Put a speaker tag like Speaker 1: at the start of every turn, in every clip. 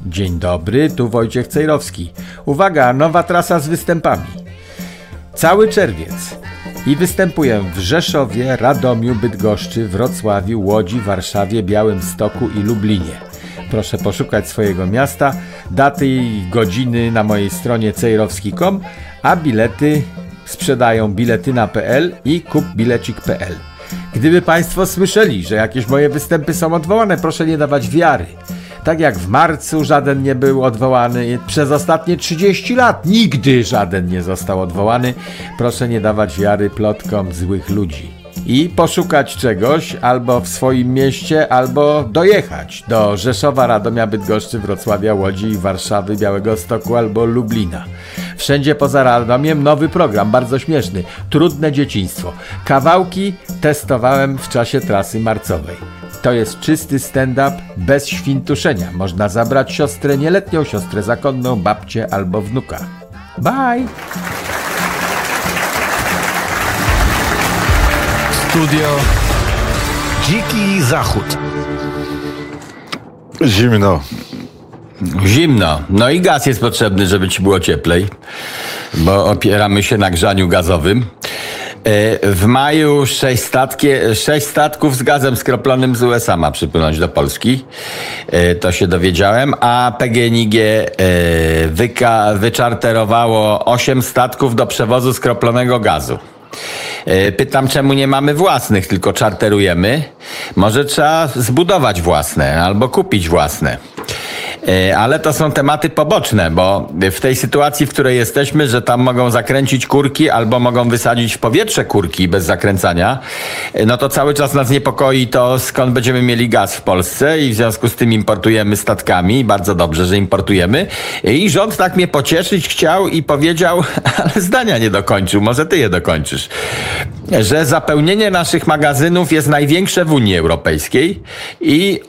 Speaker 1: Dzień dobry, tu Wojciech Cejrowski. Uwaga, nowa trasa z występami. Cały czerwiec. I występuję w Rzeszowie, Radomiu, Bydgoszczy, Wrocławiu, Łodzi, Warszawie, Białymstoku i Lublinie. Proszę poszukać swojego miasta, daty i godziny na mojej stronie cejrowski.com, a bilety sprzedają biletyna.pl i kupbilecik.pl. Gdyby Państwo słyszeli, że jakieś moje występy są odwołane, proszę nie dawać wiary. Tak jak w marcu żaden nie był odwołany, przez ostatnie 30 lat nigdy żaden nie został odwołany. Proszę nie dawać wiary plotkom złych ludzi. I poszukać czegoś albo w swoim mieście, albo dojechać do Rzeszowa, Radomia, Bydgoszczy, Wrocławia, Łodzi, Warszawy, Białegostoku albo Lublina. Wszędzie poza Radomiem nowy program, bardzo śmieszny. Trudne dzieciństwo. Kawałki testowałem w czasie trasy marcowej. To jest czysty stand-up bez świntuszenia. Można zabrać siostrę nieletnią, siostrę zakonną, babcię albo wnuka. Bye!
Speaker 2: Studio Dziki Zachód.
Speaker 3: Zimno. No i gaz jest potrzebny, żeby ci było cieplej, bo opieramy się na grzaniu gazowym. W maju 6 statków z gazem skroplonym z USA ma przypłynąć do Polski. To się dowiedziałem, a PGNiG wyczarterowało 8 statków do przewozu skroplonego gazu. Pytam, czemu nie mamy własnych, tylko czarterujemy? Może trzeba zbudować własne albo kupić własne. Ale to są tematy poboczne, bo w tej sytuacji, w której jesteśmy, że tam mogą zakręcić kurki albo mogą wysadzić w powietrze kurki bez zakręcania, no to cały czas nas niepokoi to, skąd będziemy mieli gaz w Polsce i w związku z tym importujemy statkami. Bardzo dobrze, że importujemy. I rząd tak mnie pocieszyć chciał i powiedział, ale zdania nie dokończył, może ty je dokończysz, że zapełnienie naszych magazynów jest największe w Unii Europejskiej i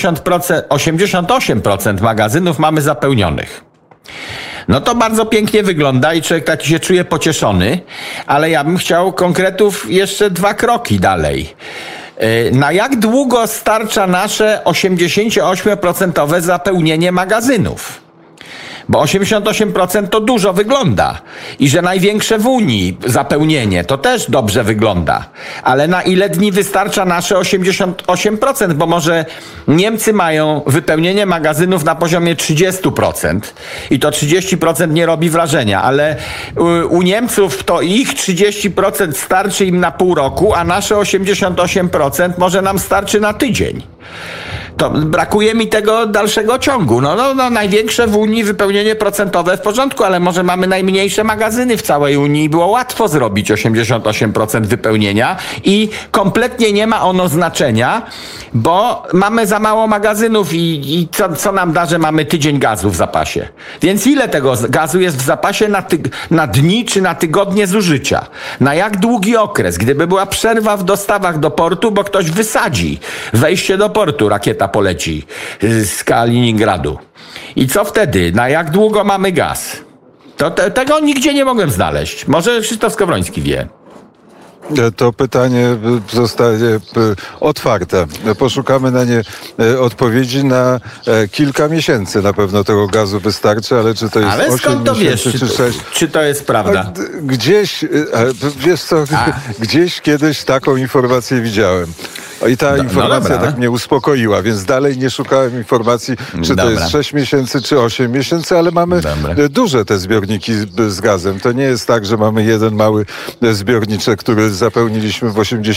Speaker 3: 88% magazynów mamy zapełnionych. No to bardzo pięknie wygląda i człowiek taki się czuje pocieszony, ale ja bym chciał konkretów jeszcze 2 kroki dalej. Na jak długo starcza nasze 88% zapełnienie magazynów? Bo 88% to dużo wygląda. I że największe w Unii zapełnienie to też dobrze wygląda. Ale na ile dni wystarcza nasze 88%? Bo może Niemcy mają wypełnienie magazynów na poziomie 30% i to 30% nie robi wrażenia, ale u Niemców to ich 30% starczy im na pół roku, a nasze 88% może nam starczy na tydzień. To brakuje mi tego dalszego ciągu. No, największe w Unii wypełnienie procentowe w porządku, ale może mamy najmniejsze magazyny w całej Unii i było łatwo zrobić 88% wypełnienia i kompletnie nie ma ono znaczenia, bo mamy za mało magazynów i co nam da, że mamy tydzień gazu w zapasie. Więc ile tego gazu jest w zapasie na dni czy na tygodnie zużycia? Na jak długi okres? Gdyby była przerwa w dostawach do portu, bo ktoś wysadzi wejście do portu, rakieta poleci z Kaliningradu. I co wtedy? Na jak długo mamy gaz? Tego nigdzie nie mogłem znaleźć. Może Krzysztof Skowroński wie.
Speaker 4: To pytanie zostaje otwarte. Poszukamy na nie odpowiedzi na kilka miesięcy. Na pewno tego gazu wystarczy, ale czy to jest 8 miesięcy, czy 6?
Speaker 3: Czy to jest prawda?
Speaker 4: Gdzieś, wiesz co, gdzieś kiedyś taką informację widziałem. I ta informacja tak mnie uspokoiła, więc dalej nie szukałem informacji, czy to jest 6 miesięcy, czy 8 miesięcy, ale mamy duże te zbiorniki z gazem. To nie jest tak, że mamy jeden mały zbiorniczek, który zapełniliśmy w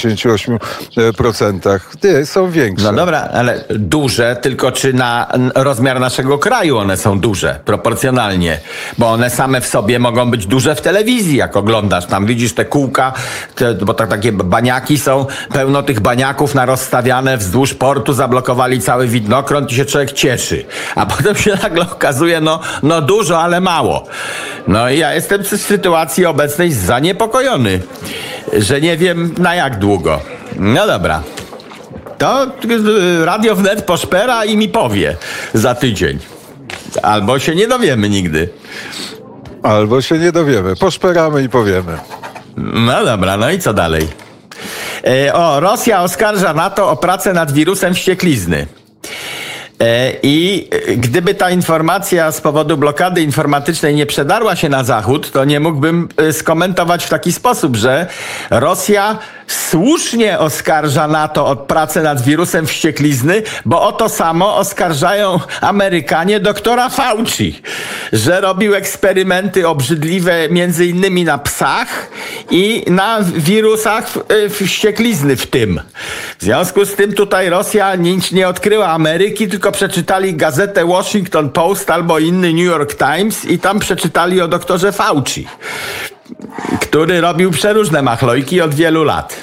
Speaker 4: 88%. Nie, są większe.
Speaker 3: No dobra, ale duże, tylko czy na rozmiar naszego kraju one są duże, proporcjonalnie, bo one same w sobie mogą być duże w telewizji, jak oglądasz. Tam widzisz te kółka, bo takie baniaki są, pełno tych baniaków narozstawiane wzdłuż portu, zablokowali cały widnokrąg i się człowiek cieszy. A potem się nagle okazuje, no dużo, ale mało. No i ja jestem w sytuacji obecnej zaniepokojony, że nie wiem na jak długo. No dobra. To Radio Wnet poszpera i mi powie za tydzień. Albo się nie dowiemy nigdy.
Speaker 4: Albo się nie dowiemy. Poszperamy i powiemy.
Speaker 3: No dobra, no i co dalej? Rosja oskarża NATO o pracę nad wirusem wścieklizny. I gdyby ta informacja z powodu blokady informatycznej nie przedarła się na Zachód, to nie mógłbym skomentować w taki sposób, że Rosja słusznie oskarża NATO o pracę nad wirusem wścieklizny, bo o to samo oskarżają Amerykanie doktora Fauci, że robił eksperymenty obrzydliwe między innymi na psach i na wirusach wścieklizny w tym. W związku z tym tutaj Rosja nic nie odkryła Ameryki, tylko przeczytali gazetę Washington Post albo inny New York Times i tam przeczytali o doktorze Fauci, który robił przeróżne machlojki od wielu lat.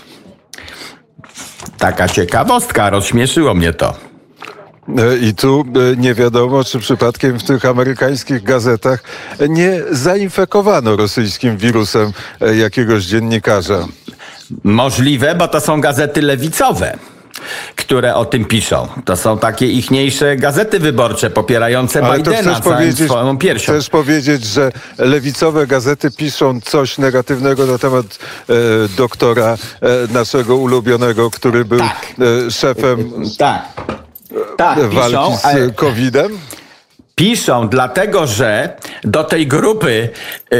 Speaker 3: Taka ciekawostka, rozśmieszyło mnie to.
Speaker 4: I tu nie wiadomo, czy przypadkiem w tych amerykańskich gazetach nie zainfekowano rosyjskim wirusem jakiegoś dziennikarza.
Speaker 3: Możliwe, bo to są gazety lewicowe, które o tym piszą. To są takie ichniejsze gazety wyborcze popierające Bidena całą swoją piersią.
Speaker 4: Chcesz powiedzieć, że lewicowe gazety piszą coś negatywnego na temat doktora naszego ulubionego, który był szefem walki z COVID-em?
Speaker 3: Piszą, dlatego że do tej grupy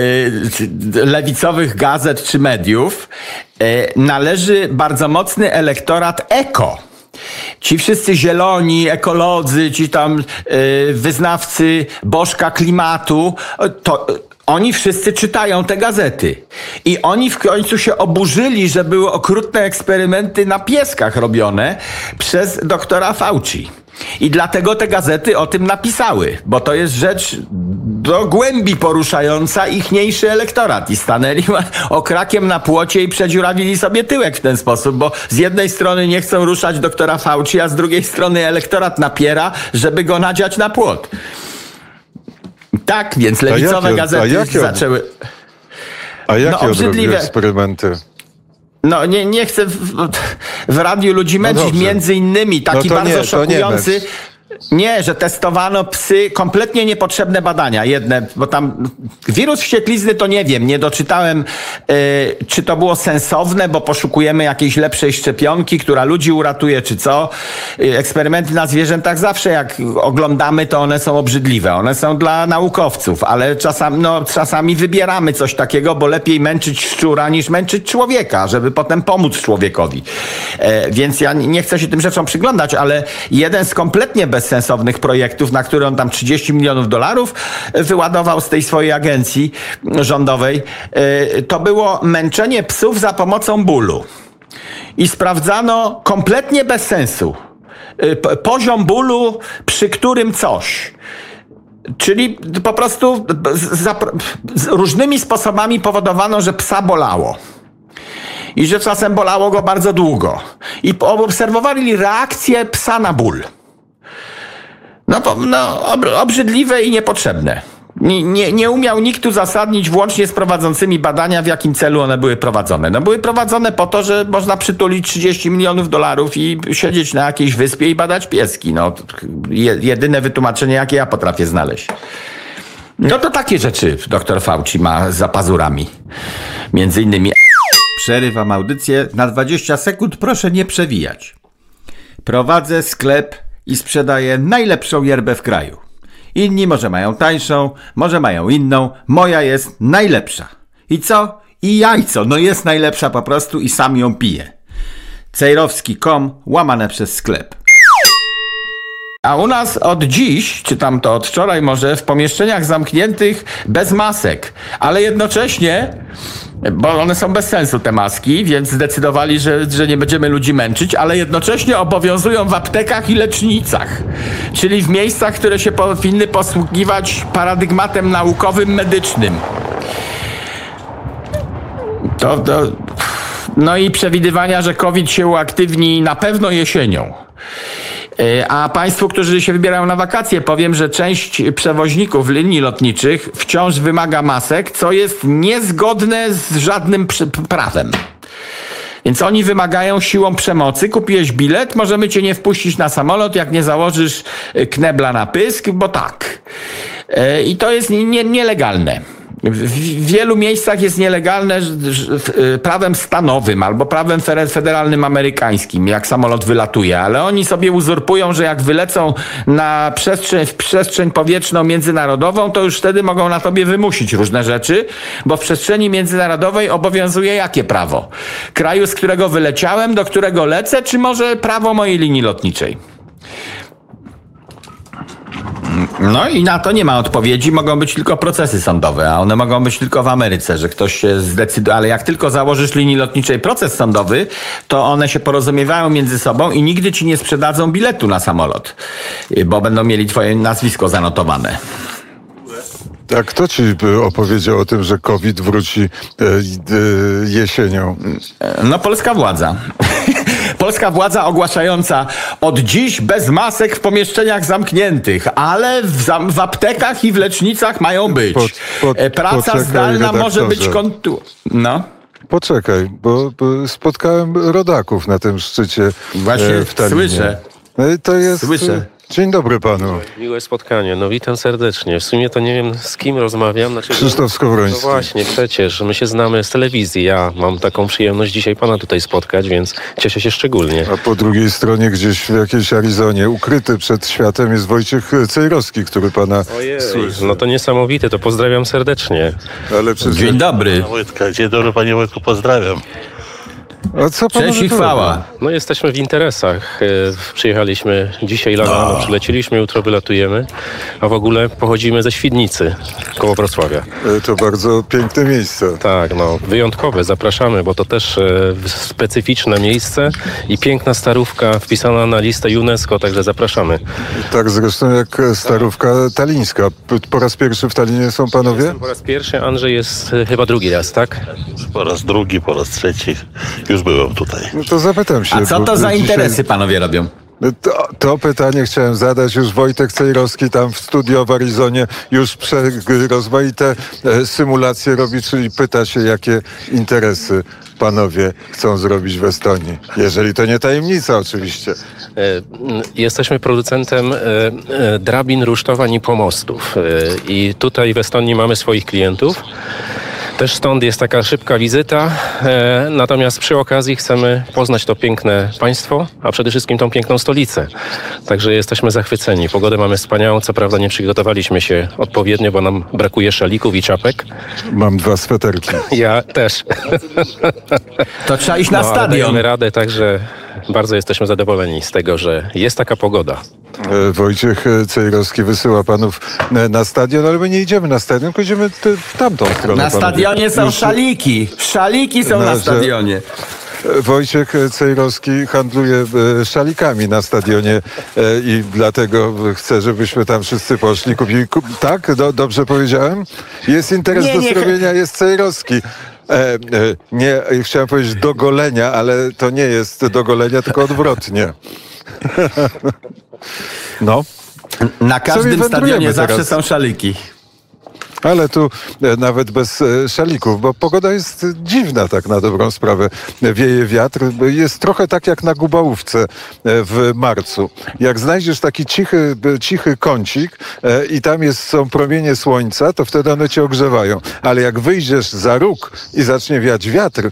Speaker 3: lewicowych gazet czy mediów należy bardzo mocny elektorat eko. Ci wszyscy zieloni, ekolodzy, ci tam wyznawcy bożka klimatu, to oni wszyscy czytają te gazety. I oni w końcu się oburzyli, że były okrutne eksperymenty na pieskach robione przez doktora Fauci. I dlatego te gazety o tym napisały, bo to jest rzecz do głębi poruszająca ichniejszy elektorat. I stanęli okrakiem na płocie i przedziurawili sobie tyłek w ten sposób, bo z jednej strony nie chcą ruszać doktora Fauci, a z drugiej strony elektorat napiera, żeby go nadziać na płot. Tak, więc lewicowe gazety zaczęły...
Speaker 4: A jakie obrzydliwe eksperymenty?
Speaker 3: No nie chcę w radiu ludzi męczyć, między innymi taki bardzo szokujący... Nie, że testowano psy, kompletnie niepotrzebne badania, jedne, bo tam wirus wścieklizny to nie wiem, nie doczytałem, czy to było sensowne, bo poszukujemy jakiejś lepszej szczepionki, która ludzi uratuje, czy co. Eksperymenty na zwierzętach zawsze jak oglądamy, to one są obrzydliwe, one są dla naukowców, ale czasami wybieramy coś takiego, bo lepiej męczyć szczura niż męczyć człowieka, żeby potem pomóc człowiekowi. Więc ja nie chcę się tym rzeczom przyglądać, ale jeden z kompletnie bezsensownych projektów, na który on tam $30 milionów wyładował z tej swojej agencji rządowej, to było męczenie psów za pomocą bólu. I sprawdzano kompletnie bez sensu poziom bólu, przy którym coś. Czyli po prostu różnymi sposobami powodowano, że psa bolało. I że czasem bolało go bardzo długo. I obserwowali reakcję psa na ból. Obrzydliwe i niepotrzebne. Nie umiał nikt uzasadnić, włącznie z prowadzącymi badania, w jakim celu one były prowadzone. Były prowadzone po to, że można przytulić $30 milionów i siedzieć na jakiejś wyspie i badać pieski. Jedyne wytłumaczenie, jakie ja potrafię znaleźć. To takie rzeczy doktor Fauci ma za pazurami. Między innymi...
Speaker 1: Przerywam audycję na 20 sekund, proszę nie przewijać. Prowadzę sklep i sprzedaję najlepszą yerbę w kraju. Inni może mają tańszą, może mają inną, moja jest najlepsza. I co? I jajco, jest najlepsza po prostu i sam ją piję. cejrowski.com/sklep.
Speaker 3: A u nas od dziś, czy tam to od wczoraj może, w pomieszczeniach zamkniętych bez masek, ale jednocześnie, bo one są bez sensu te maski, więc zdecydowali, że nie będziemy ludzi męczyć, ale jednocześnie obowiązują w aptekach i lecznicach, czyli w miejscach, które się powinny posługiwać paradygmatem naukowym, medycznym. No i przewidywania, że COVID się uaktywni na pewno jesienią. A państwu, którzy się wybierają na wakacje, powiem, że część przewoźników linii lotniczych wciąż wymaga masek, co jest niezgodne z żadnym prawem. Więc oni wymagają siłą przemocy. Kupiłeś bilet, możemy cię nie wpuścić na samolot, jak nie założysz knebla na pysk, bo tak. I to jest nielegalne. W wielu miejscach jest nielegalne prawem stanowym albo prawem federalnym amerykańskim, jak samolot wylatuje, ale oni sobie uzurpują, że jak wylecą na przestrzeń powietrzną międzynarodową, to już wtedy mogą na tobie wymusić różne rzeczy, bo w przestrzeni międzynarodowej obowiązuje jakie prawo? Kraju, z którego wyleciałem, do którego lecę, czy może prawo mojej linii lotniczej? No i na to nie ma odpowiedzi, mogą być tylko procesy sądowe, a one mogą być tylko w Ameryce, że ktoś się zdecyduje, ale jak tylko założysz linii lotniczej proces sądowy, to one się porozumiewają między sobą i nigdy ci nie sprzedadzą biletu na samolot, bo będą mieli twoje nazwisko zanotowane.
Speaker 4: A kto ci opowiedział o tym, że COVID wróci jesienią?
Speaker 3: No polska władza. Polska władza ogłaszająca od dziś bez masek w pomieszczeniach zamkniętych, ale w aptekach i w lecznicach mają być. Praca zdalna może być No.
Speaker 4: Poczekaj, bo spotkałem rodaków na tym szczycie.
Speaker 3: Właśnie
Speaker 4: w Tallinie.
Speaker 3: słyszę.
Speaker 4: To jest...
Speaker 3: Słyszę.
Speaker 4: Dzień dobry panu.
Speaker 5: Miłe spotkanie. No witam serdecznie. W sumie to nie wiem, z kim rozmawiam.
Speaker 4: Krzysztof Skowroński.
Speaker 5: No właśnie, przecież. My się znamy z telewizji. Ja mam taką przyjemność dzisiaj pana tutaj spotkać, więc cieszę się szczególnie.
Speaker 4: A po drugiej stronie, gdzieś w jakiejś Arizonie, ukryty przed światem, jest Wojciech Cejrowski, który pana słyszy.
Speaker 5: No to niesamowite, to pozdrawiam serdecznie.
Speaker 4: Ale
Speaker 3: Dzień dobry.
Speaker 6: Wojtka. Dzień dobry, panie Wojtku, pozdrawiam.
Speaker 4: A co pan
Speaker 3: Cześć i chwała.
Speaker 5: No jesteśmy w interesach. Przyjechaliśmy dzisiaj rano, przylecieliśmy, jutro wylatujemy, a w ogóle pochodzimy ze Świdnicy, koło Wrocławia.
Speaker 4: To bardzo piękne miejsce.
Speaker 5: Tak, no wyjątkowe, zapraszamy, bo to też specyficzne miejsce i piękna starówka wpisana na listę UNESCO, także zapraszamy.
Speaker 4: Tak zresztą jak starówka talińska. Po raz pierwszy w Tallinie są panowie?
Speaker 5: Jestem po raz pierwszy, Andrzej jest chyba drugi raz, tak?
Speaker 6: Po raz drugi, po raz trzeci. Już byłem tutaj.
Speaker 4: No to zapytam się.
Speaker 3: A co to za interesy panowie robią?
Speaker 4: To pytanie chciałem zadać. Już Wojtek Cejrowski tam w studio w Arizonie już rozmaite symulacje robi, czyli pyta się, jakie interesy panowie chcą zrobić w Estonii. Jeżeli to nie tajemnica oczywiście.
Speaker 5: Jesteśmy producentem drabin, rusztowań i pomostów. I tutaj w Estonii mamy swoich klientów. Też stąd jest taka szybka wizyta, natomiast przy okazji chcemy poznać to piękne państwo, a przede wszystkim tą piękną stolicę. Także jesteśmy zachwyceni. Pogodę mamy wspaniałą, co prawda nie przygotowaliśmy się odpowiednio, bo nam brakuje szalików i czapek.
Speaker 4: Mam 2 sweterki.
Speaker 5: Ja też.
Speaker 3: To trzeba iść na stadion.
Speaker 5: Dajemy radę, także bardzo jesteśmy zadowoleni z tego, że jest taka pogoda.
Speaker 4: Wojciech Cejrowski wysyła panów na stadion, ale my nie idziemy na stadion, tylko idziemy w tamtą stronę.
Speaker 3: Na stadionie są szaliki. Szaliki są na stadionie.
Speaker 4: Wojciech Cejrowski handluje szalikami na stadionie i dlatego chce, żebyśmy tam wszyscy poszli. Tak? Dobrze powiedziałem? Jest interes do zrobienia, jest Cejrowski. Nie, chciałem powiedzieć do golenia, ale to nie jest do golenia, tylko odwrotnie. No.
Speaker 3: Na każdym stadionie zawsze są szaliki.
Speaker 4: Ale tu nawet bez szalików, bo pogoda jest dziwna tak na dobrą sprawę. Wieje wiatr, jest trochę tak jak na Gubałówce w marcu. Jak znajdziesz taki cichy kącik i tam są promienie słońca, to wtedy one cię ogrzewają. Ale jak wyjdziesz za róg i zacznie wiać wiatr,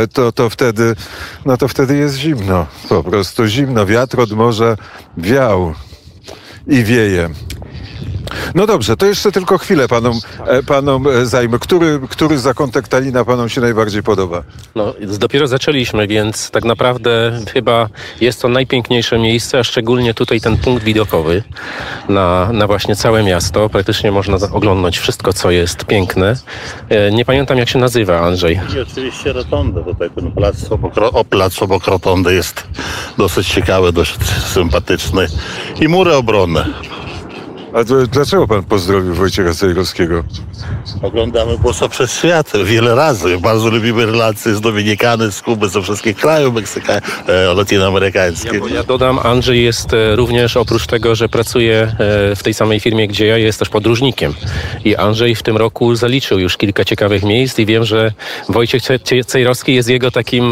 Speaker 4: to wtedy jest zimno. Po prostu zimno. Wiatr od morza wiał i wieje. No dobrze, to jeszcze tylko chwilę panom zajmę. Który zakątek Tallina panom się najbardziej podoba?
Speaker 5: No, dopiero zaczęliśmy, więc tak naprawdę chyba jest to najpiękniejsze miejsce, a szczególnie tutaj ten punkt widokowy na właśnie całe miasto. Praktycznie można oglądać wszystko, co jest piękne. Nie pamiętam, jak się nazywa, Andrzej.
Speaker 6: I oczywiście rotonda. Tutaj ten plac obok rotondy jest dosyć ciekawy, dość sympatyczny. I mury obronne.
Speaker 4: A dlaczego pan pozdrowił Wojciecha Cejrowskiego?
Speaker 6: Oglądamy Bossa przez świat wiele razy. Bardzo lubimy relacje z Dominikany, z Kuby, ze wszystkich krajów latynoamerykańskich.
Speaker 5: Ja dodam, Andrzej jest również, oprócz tego, że pracuje w tej samej firmie, gdzie ja, jest też podróżnikiem. I Andrzej w tym roku zaliczył już kilka ciekawych miejsc i wiem, że Wojciech Cejrowski jest jego takim...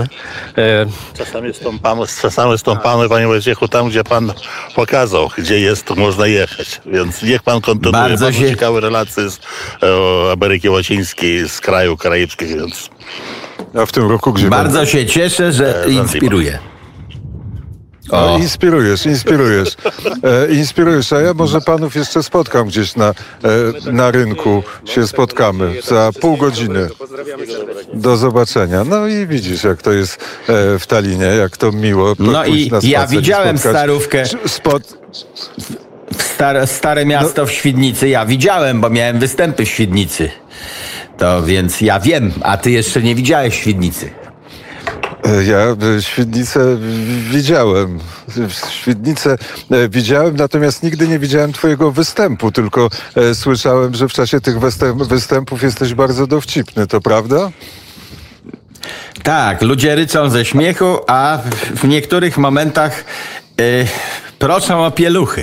Speaker 6: Czasami stąpamy, panie Wojciechu, tam, gdzie pan pokazał, gdzie jest, to można jechać. Więc więc niech pan kontynuuje. Bardzo ciekawe relacje z Ameryki Łacińskiej, z kraju karaibskich, więc...
Speaker 4: A w tym roku gdzie?
Speaker 3: Bardzo się cieszę, że inspiruje.
Speaker 4: O. Inspirujesz, a ja może panów jeszcze spotkam gdzieś na rynku, się spotkamy za pół godziny. Do zobaczenia. No i widzisz, jak to jest w Tallinie, jak to miło.
Speaker 3: No i ja widziałem starówkę. Stare miasto w Świdnicy, ja widziałem, bo miałem występy w Świdnicy. To więc ja wiem, a ty jeszcze nie widziałeś Świdnicy.
Speaker 4: Ja Świdnicę widziałem, natomiast nigdy nie widziałem twojego występu, tylko słyszałem, że w czasie tych występów jesteś bardzo dowcipny, to prawda?
Speaker 3: Tak, ludzie ryczą ze śmiechu, a w niektórych momentach proszą o pieluchy.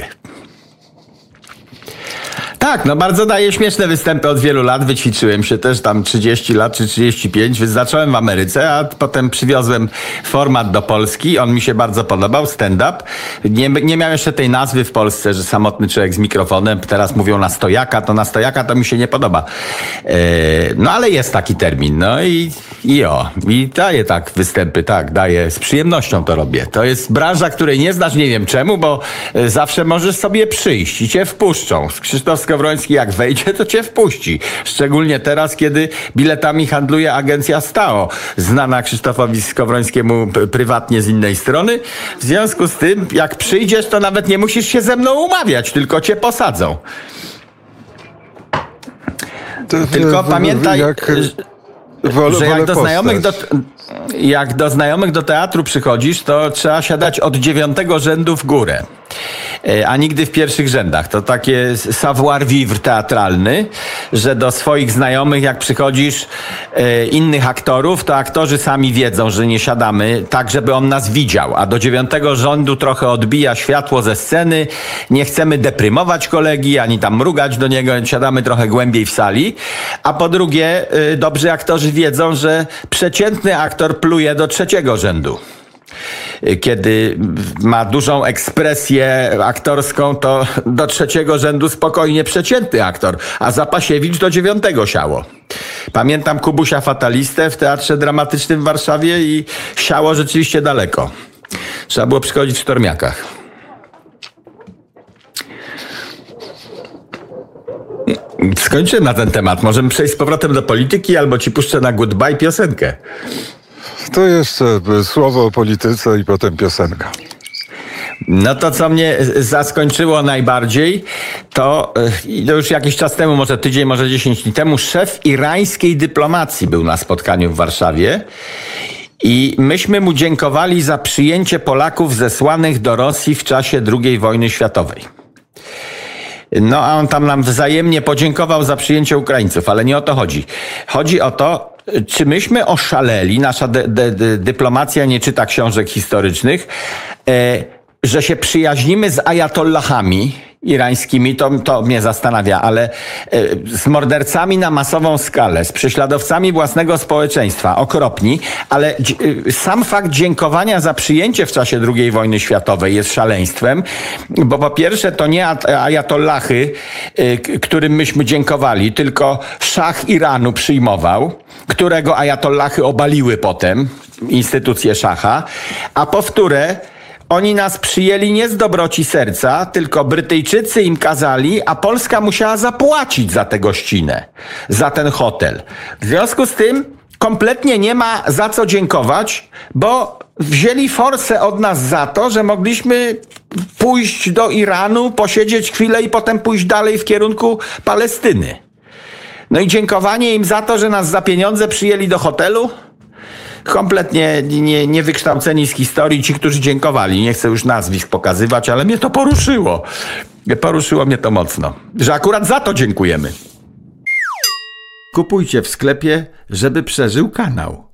Speaker 3: Tak, no bardzo daję śmieszne występy od wielu lat. Wyćwiczyłem się też tam 30 lat czy 35, więc zacząłem w Ameryce, a potem przywiozłem format do Polski. On mi się bardzo podobał, stand-up. Nie miał jeszcze tej nazwy w Polsce, że samotny człowiek z mikrofonem. Teraz mówią na stojaka to mi się nie podoba. No ale jest taki termin. No i daję tak występy, tak, daję. Z przyjemnością to robię. To jest branża, której nie znasz, nie wiem czemu, bo zawsze możesz sobie przyjść i cię wpuszczą. Krzysztof Skowroński jak wejdzie, to cię wpuści. Szczególnie teraz, kiedy biletami handluje agencja Stao, znana Krzysztofowi Skowrońskiemu prywatnie z innej strony. W związku z tym, jak przyjdziesz, to nawet nie musisz się ze mną umawiać, tylko cię posadzą. Tylko pamiętaj, że jak do znajomych do teatru przychodzisz, to trzeba siadać od 9 rzędu w górę, a nigdy w pierwszych rzędach. To takie savoir-vivre teatralny, że do swoich znajomych, jak przychodzisz, innych aktorów, to aktorzy sami wiedzą, że nie siadamy tak, żeby on nas widział, a do 9 rzędu trochę odbija światło ze sceny, nie chcemy deprymować kolegi, ani tam mrugać do niego, siadamy trochę głębiej w sali, a po drugie, dobrzy aktorzy wiedzą, że przeciętny aktor pluje do 3 rzędu. Kiedy ma dużą ekspresję aktorską, to do 3 rzędu spokojnie przeciętny aktor, a Zapasiewicz do 9 siało. Pamiętam Kubusia Fatalistę w Teatrze Dramatycznym w Warszawie i siało rzeczywiście daleko. Trzeba było przychodzić w sztormiakach. Skończyłem na ten temat. Możemy przejść z powrotem do polityki, albo ci puszczę na goodbye piosenkę.
Speaker 4: To jeszcze słowo o polityce i potem piosenka.
Speaker 3: No to, co mnie zaskoczyło najbardziej, to już jakiś czas temu, może tydzień, może 10 dni temu, szef irańskiej dyplomacji był na spotkaniu w Warszawie i myśmy mu dziękowali za przyjęcie Polaków zesłanych do Rosji w czasie II wojny światowej. No a on tam nam wzajemnie podziękował za przyjęcie Ukraińców, ale nie o to chodzi. Chodzi o to, czy myśmy oszaleli, nasza dyplomacja nie czyta książek historycznych, że się przyjaźnimy z ajatollahami irańskimi, to mnie zastanawia, ale z mordercami na masową skalę, z prześladowcami własnego społeczeństwa, okropni, ale sam fakt dziękowania za przyjęcie w czasie II wojny światowej jest szaleństwem, bo po pierwsze to nie ajatollahy, którym myśmy dziękowali, tylko szach Iranu przyjmował, którego ajatollahy obaliły potem, instytucję szacha, a po wtóre oni nas przyjęli nie z dobroci serca, tylko Brytyjczycy im kazali, a Polska musiała zapłacić za tę gościnę, za ten hotel. W związku z tym kompletnie nie ma za co dziękować, bo wzięli forsę od nas za to, że mogliśmy pójść do Iranu, posiedzieć chwilę i potem pójść dalej w kierunku Palestyny. No i dziękowanie im za to, że nas za pieniądze przyjęli do hotelu? Kompletnie niewykształceni z historii ci, którzy dziękowali. Nie chcę już nazwisk pokazywać, ale mnie to poruszyło. Poruszyło mnie to mocno. Że akurat za to dziękujemy.
Speaker 1: Kupujcie w sklepie, żeby przeżył kanał.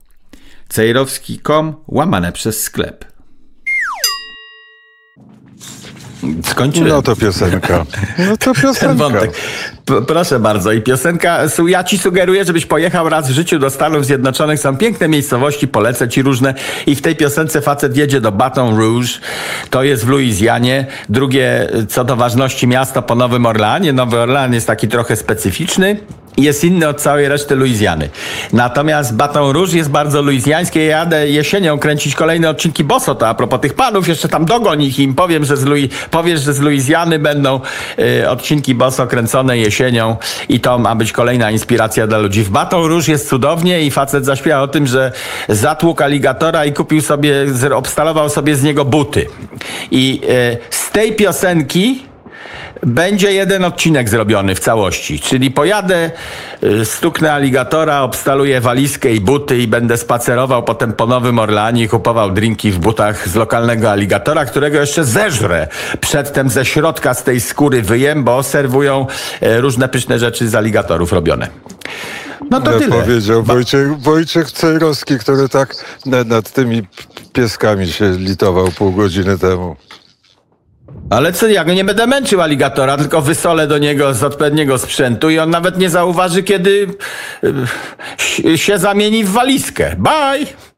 Speaker 1: cejrowski.com/sklep.
Speaker 3: Skończyłem.
Speaker 4: No to piosenka.
Speaker 3: Ten wątek. Proszę bardzo. I piosenka, ja ci sugeruję, żebyś pojechał raz w życiu do Stanów Zjednoczonych. Są piękne miejscowości, polecę ci różne. I w tej piosence facet jedzie do Baton Rouge. To jest w Luizjanie. Drugie, co do ważności, miasto po Nowym Orleanie. Nowy Orlean jest taki trochę specyficzny. Jest inny od całej reszty Luizjany. Natomiast Baton Rouge jest bardzo luizjańskie. Ja jadę jesienią kręcić kolejne odcinki Boso, to a propos tych panów, jeszcze tam dogoń ich i im powiem, że powiesz, że z Luizjany będą odcinki Boso kręcone jesienią i to ma być kolejna inspiracja dla ludzi. W Baton Rouge jest cudownie i facet zaśpiewał o tym, że zatłukł aligatora i kupił sobie, obstalował sobie z niego buty. I z tej piosenki będzie jeden odcinek zrobiony w całości, czyli pojadę, stuknę aligatora, obstaluję walizkę i buty i będę spacerował potem po Nowym Orleanie i kupował drinki w butach z lokalnego aligatora, którego jeszcze zeżrę. Przedtem ze środka z tej skóry wyjem, bo serwują różne pyszne rzeczy z aligatorów robione. No to tyle.
Speaker 4: Powiedział Wojciech Cejrowski, który tak nad tymi pieskami się litował pół godziny temu.
Speaker 3: Ale co, ja go nie będę męczył aligatora, tylko wysolę do niego z odpowiedniego sprzętu i on nawet nie zauważy, kiedy się zamieni w walizkę. Bye!